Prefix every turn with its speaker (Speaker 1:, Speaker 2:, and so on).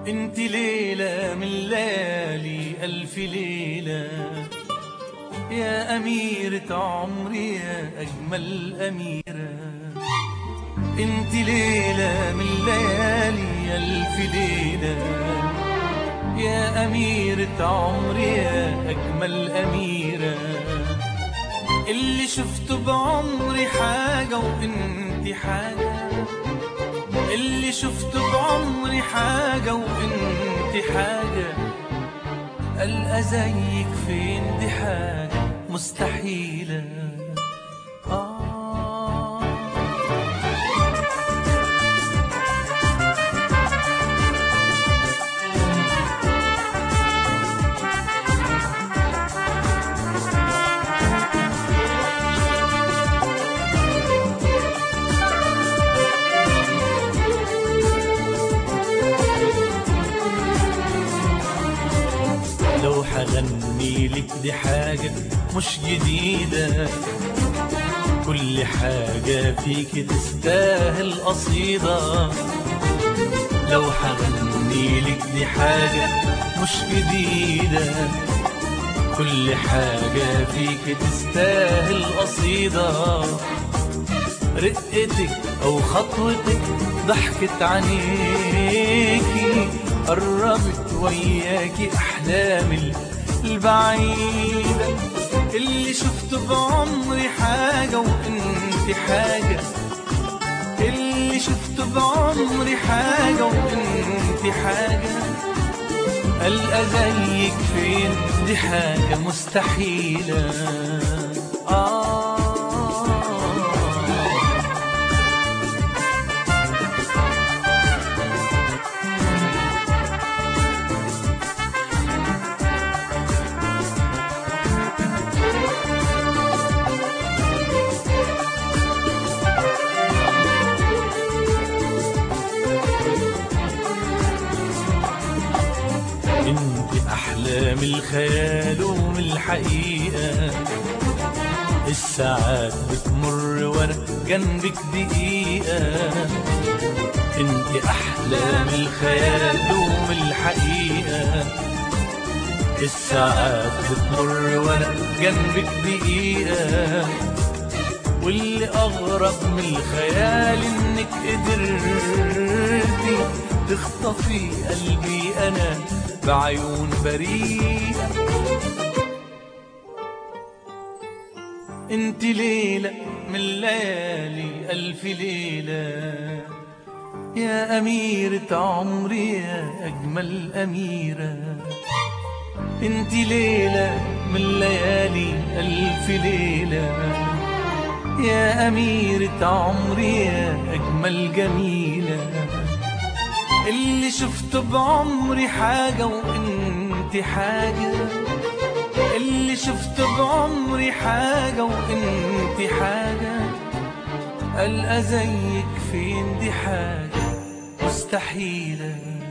Speaker 1: انت ليلة من ليالي ألف ليلة، يا أميرة عمري يا أجمل أميرة. انت ليلة من ليالي ألف ليلة، يا أميرة عمري يا أجمل أميرة. اللي شفته بعمري حاجة وانت حاجة، اللي شفته بعمري حاجة وانت حاجة. ألقى زيك فين دي حاجة مستحيلة. لو حغني لك دي حاجة مش جديدة، كل حاجة فيك تستاهل قصيدة. لو حغني لك دي حاجة مش جديدة، كل حاجة فيك تستاهل قصيدة. رقتك أو خطوتك ضحكت عينيكي، قربت وياكي أحلامي البعيدة. اللي شفته بعمري حاجة وانت حاجة، اللي شفته بعمري حاجة وانت حاجة. ألقى زيك فين دي حاجة مستحيلة. انت احلام الخيال ومن الحقيقة، الساعات بتمر وانا جنبك دقيقة. انت احلام الخيال ومن الحقيقة، الساعات بتمر وانا جنبك دقيقة. واللي اغرب من الخيال انك قدرتي تخطفي قلبي انا بعيون بريئة. انت ليلة من ليالي ألف ليلة، يا أميرة عمري يا أجمل أميرة. انت ليلة من ليالي ألف ليلة، يا أميرة عمري يا أجمل جميلة. اللي شفته بعمري حاجة وانت حاجة، اللي شفته بعمري حاجة وانت حاجة. ألقى زيك فين دي حاجة مستحيلة.